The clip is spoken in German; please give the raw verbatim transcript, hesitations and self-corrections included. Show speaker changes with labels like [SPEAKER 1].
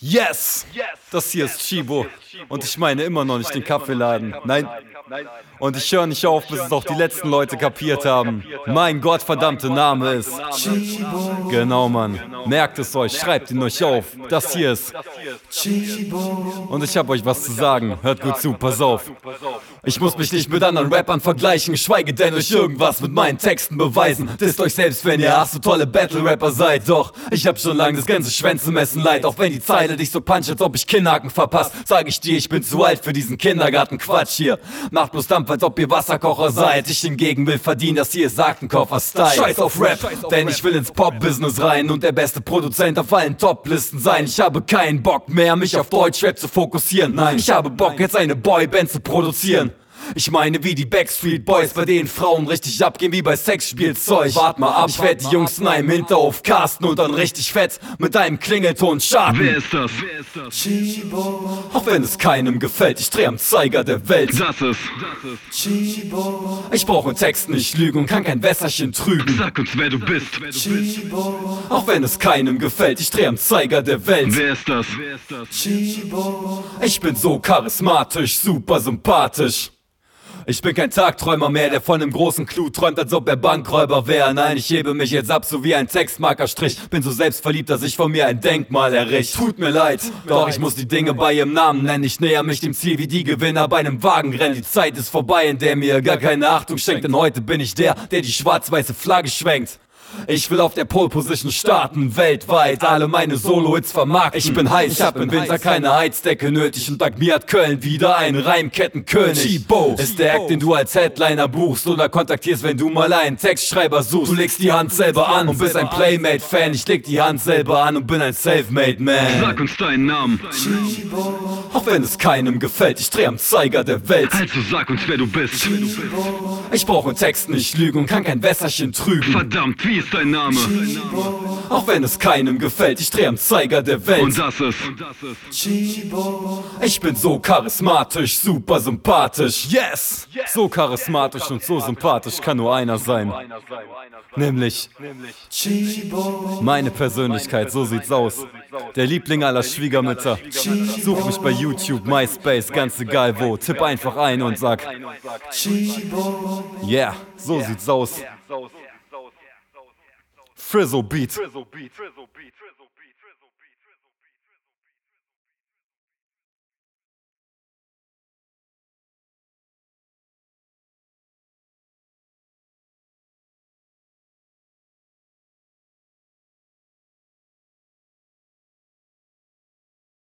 [SPEAKER 1] Yes! Das hier ist Chibo. Und ich meine immer noch nicht den Kaffeeladen. Nein. Und ich höre nicht auf, bis es auch die letzten Leute kapiert haben. Mein gottverdammter Name ist Chibo. Genau, Mann. Merkt es euch, schreibt ihn euch auf. Das hier ist Chibo. Und ich hab euch was zu sagen. Hört gut zu, pass auf. Ich muss mich nicht mit anderen Rappern vergleichen, geschweige denn euch irgendwas mit meinen Texten beweisen. Disst euch selbst, wenn ihr ach so tolle Battle-Rapper seid. Doch ich hab schon lange das ganze Schwänzemessen leid. Auch wenn die Zeile dich so puncht, als ob ich Kinnhaken verpasst, sag ich dir, ich bin zu alt für diesen Kindergarten-Quatsch hier. Macht bloß Dampf, als ob ihr Wasserkocher seid. Ich hingegen will verdienen, dass ihr sagt, ein Koffer-Style. Scheiß auf Rap, denn ich will ins Pop-Business rein und der beste Produzent auf allen Top-Listen sein. Ich habe keinen Bock mehr, mich auf Deutschrap zu fokussieren. Nein, ich habe Bock, jetzt eine Boyband zu produzieren. Ich meine wie die Backstreet Boys, bei denen Frauen richtig abgehen wie bei Sexspielzeug. Wart mal ab, ich werd die Jungs in einem Hinterhof casten und dann richtig fett mit einem Klingelton starten.
[SPEAKER 2] Wer ist das?
[SPEAKER 1] Chibo. Auch wenn es keinem gefällt, ich dreh am Zeiger der Welt.
[SPEAKER 2] Das ist
[SPEAKER 1] Chibo. Ich brauche im Text nicht lügen und kann kein Wässerchen trüben.
[SPEAKER 2] Sag uns, wer du bist.
[SPEAKER 1] Chibo. Auch wenn es keinem gefällt, ich dreh am Zeiger der Welt.
[SPEAKER 2] Wer ist das?
[SPEAKER 1] Chibo. Ich bin so charismatisch, super sympathisch. Ich bin kein Tagträumer mehr, der von einem großen Clou träumt, als ob er Bankräuber wäre. Nein, ich hebe mich jetzt ab, so wie ein Textmarkerstrich. Bin so selbstverliebt, dass ich von mir ein Denkmal erricht. Tut mir leid, doch ich muss die Dinge bei ihrem Namen nennen. Ich näher mich dem Ziel wie die Gewinner bei einem Wagenrennen. Die Zeit ist vorbei, in der mir gar keine Achtung schenkt. Denn heute bin ich der, der die schwarz-weiße Flagge schwenkt. Ich will auf der Pole Position starten, weltweit alle meine Solo-Hits vermarkten. Ich bin heiß, ich hab im Winter keine Heizdecke nötig und dank mir hat Köln wieder einen Reimkettenkönig. Chibo ist der Act, den du als Headliner buchst oder kontaktierst, wenn du mal einen Textschreiber suchst. Du legst die Hand selber an und bist ein Playmate-Fan. Ich leg die Hand selber an und bin ein Selfmade-Man.
[SPEAKER 2] Sag uns deinen Namen.
[SPEAKER 1] Chibo. Auch wenn es keinem gefällt, ich dreh am Zeiger der Welt.
[SPEAKER 2] Also sag uns, wer du bist.
[SPEAKER 1] Chibo. Ich brauche im Text nicht lügen und kann kein Wässerchen trüben.
[SPEAKER 2] Verdammt, wie ist dein Name?
[SPEAKER 1] Chibo. Auch wenn es keinem gefällt, ich dreh am Zeiger der Welt.
[SPEAKER 2] Und das ist
[SPEAKER 1] Chibo. Ich bin so charismatisch, super sympathisch. Yes! So charismatisch und so sympathisch kann nur einer sein. Nämlich Chibo. Meine Persönlichkeit, so sieht's aus. Der Liebling aller Schwiegermütter. Such mich bei YouTube, MySpace, ganz egal wo. Tipp einfach ein und sag Chibo. Yeah, so sieht's aus. Frizzle Beat.